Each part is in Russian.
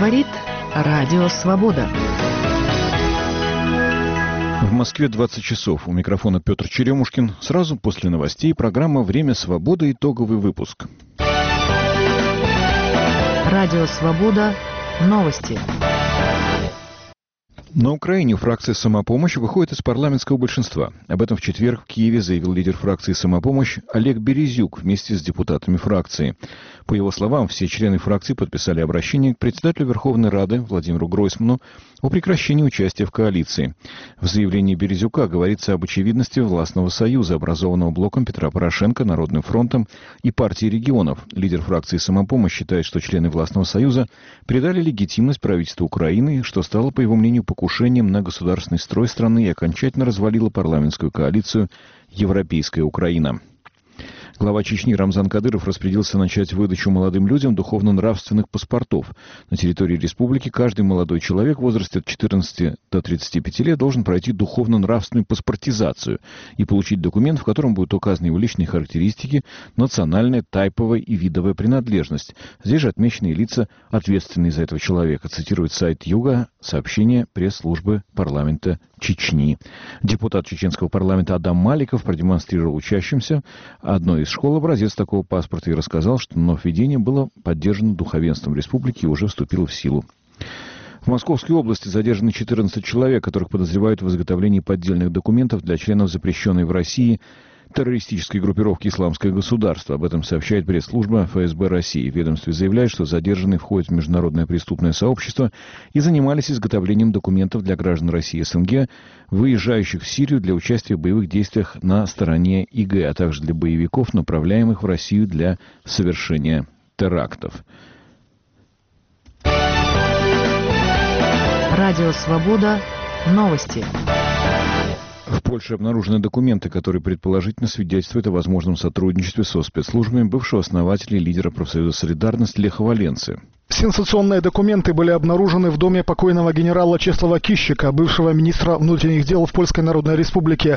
Говорит Радио Свобода. В Москве 20 часов. У микрофона Петр Черемушкин. Сразу после новостей программа «Время свободы». Итоговый выпуск. Радио Свобода. Новости. На Украине фракция «Самопомощь» выходит из парламентского большинства. Об этом в четверг в Киеве заявил лидер фракции «Самопомощь» Олег Березюк вместе с депутатами фракции. По его словам, все члены фракции подписали обращение к председателю Верховной Рады Владимиру Гройсману о прекращении участия в коалиции. В заявлении Березюка говорится об очевидности властного союза, образованного блоком Петра Порошенко, Народным фронтом и партией регионов. Лидер фракции «Самопомощь» считает, что члены властного союза придали легитимность правительству Украины, что стало, по его мнению, покушением на государственный строй страны и окончательно развалило парламентскую коалицию «Европейская Украина». Глава Чечни Рамзан Кадыров распорядился начать выдачу молодым людям духовно-нравственных паспортов. На территории республики каждый молодой человек в возрасте от 14 до 35 лет должен пройти духовно-нравственную паспортизацию и получить документ, в котором будут указаны его личные характеристики, национальная, тайповая и видовая принадлежность. Здесь же отмечены и лица, ответственные за этого человека, цитирует сайт Юга сообщение пресс-службы парламента Чечни. Депутат чеченского парламента Адам Маликов продемонстрировал учащимся одной из школ образец такого паспорта и рассказал, что нововведение было поддержано духовенством республики и уже вступило в силу. В Московской области задержаны 14 человек, которых подозревают в изготовлении поддельных документов для членов запрещенной в России террористической группировки «Исламское государство». Об этом сообщает пресс-служба ФСБ России. В ведомстве заявляют, что задержанные входят в международное преступное сообщество и занимались изготовлением документов для граждан России и СНГ, выезжающих в Сирию для участия в боевых действиях на стороне ИГ, а также для боевиков, направляемых в Россию для совершения терактов. Радио Свобода. Новости. В Польше обнаружены документы, которые предположительно свидетельствуют о возможном сотрудничестве со спецслужбами бывшего основателя и лидера профсоюза «Солидарность» Леха Валенсы. Сенсационные документы были обнаружены в доме покойного генерала Чеслава Кищика, бывшего министра внутренних дел в Польской Народной Республике.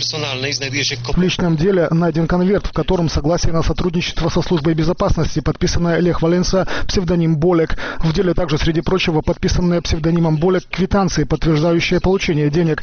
В личном деле найден конверт, в котором согласие на сотрудничество со службой безопасности, подписанное Лех Валенса, псевдоним Болек. В деле также, среди прочего, подписанные псевдонимом Болек квитанции, подтверждающие получение денег,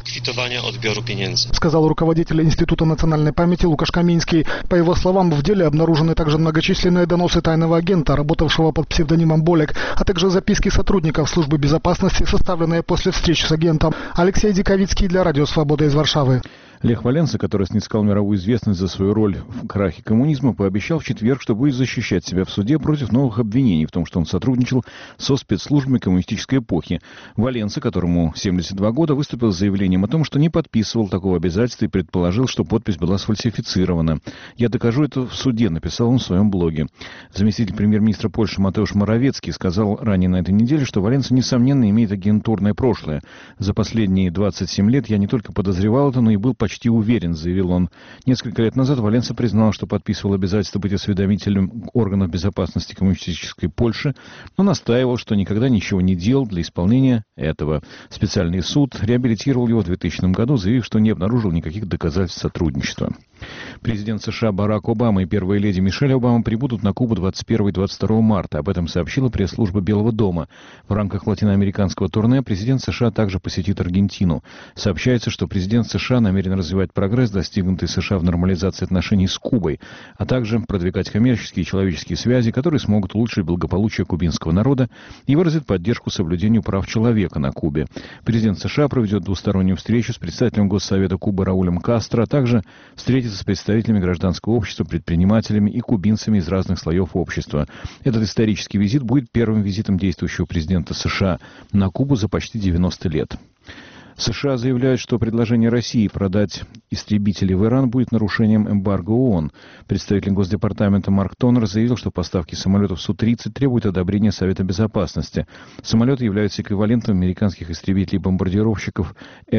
сказал руководитель Института национальной памяти Лукаш Каминский. По его словам, в деле обнаружены также многочисленные доносы тайного агента, работавшего под псевдонимом Болек, а также записки сотрудников службы безопасности, составленные после встреч с агентом. Алексей Диковицкий для Радио Свобода из Варшавы. Лех Валенса, который снискал мировую известность за свою роль в крахе коммунизма, пообещал в четверг, что будет защищать себя в суде против новых обвинений в том, что он сотрудничал со спецслужбами коммунистической эпохи. Валенса, которому 72 года, выступил с заявлением о том, что не подписывал такого обязательства и предположил, что подпись была сфальсифицирована. «Я докажу это в суде», — написал он в своем блоге. Заместитель премьер-министра Польши Матеуш Моровецкий сказал ранее на этой неделе, что Валенса, несомненно, имеет агентурное прошлое. «За последние 27 лет я не только подозревал это, но и был почти уверен», — заявил он. Несколько лет назад Валенса признал, что подписывал обязательство быть осведомителем органов безопасности коммунистической Польши, но настаивал, что никогда ничего не делал для исполнения этого. Специальный суд реабилитировал его в 2000 году, заявив, что не обнаружил никаких доказательств сотрудничества. Президент США Барак Обама и первая леди Мишель Обама прибудут на Кубу 21 и 22 марта. Об этом сообщила пресс-служба Белого дома. В рамках латиноамериканского турне президент США также посетит Аргентину. Сообщается, что президент США намерен развивать прогресс, достигнутый США в нормализации отношений с Кубой, а также продвигать коммерческие и человеческие связи, которые смогут улучшить благополучие кубинского народа и выразить поддержку соблюдению прав человека на Кубе. Президент США проведет двустороннюю встречу с председателем Госсовета Кубы Раулем Кастро, а также встретится с представителями гражданского общества, предпринимателями и кубинцами из разных слоев общества. Этот исторический визит будет первым визитом действующего президента США на Кубу за почти 90 лет. США заявляют, что предложение России продать истребители в Иран будет нарушением эмбарго ООН. Представитель Госдепартамента Марк Тоннер заявил, что поставки самолетов Су-30 требуют одобрения Совета Безопасности. Самолеты являются эквивалентом американских истребителей-бомбардировщиков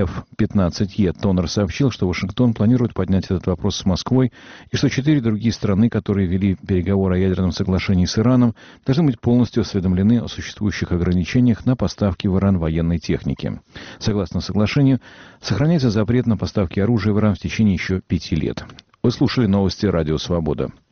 F-15E. Тоннер сообщил, что Вашингтон планирует поднять этот вопрос с Москвой и что 4 другие страны, которые вели переговоры о ядерном соглашении с Ираном, должны быть полностью осведомлены о существующих ограничениях на поставки в Иран военной техники. Согласно соглашению, сохраняется запрет на поставки оружия в Иран в течение еще 5 лет. Вы слушали новости Радио Свобода.